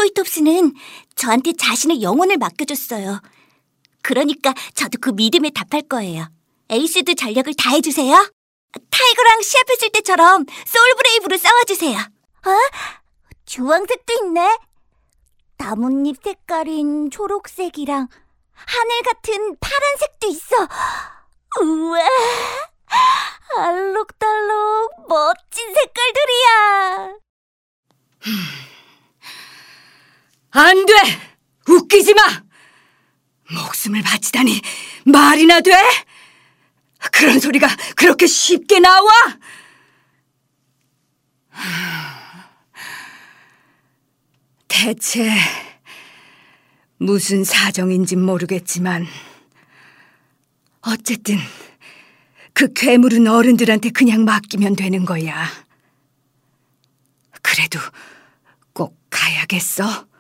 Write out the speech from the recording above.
트로이톱스는 저한테 자신의 영혼을 맡겨줬어요. 그러니까 저도 그 믿음에 답할 거예요. 에이스도 전력을 다해주세요. 타이거랑 시합했을 때처럼 소울브레이브로 싸워주세요. 주황색도 있네. 나뭇잎 색깔인 초록색이랑 하늘 같은 파란색도 있어. 우와, 알록달록 멋진 색깔들이야. 안 돼! 웃기지 마! 목숨을 바치다니 말이나 돼? 그런 소리가 그렇게 쉽게 나와? 대체 무슨 사정인진 모르겠지만 어쨌든 그 괴물은 어른들한테 그냥 맡기면 되는 거야. 그래도 꼭 가야겠어?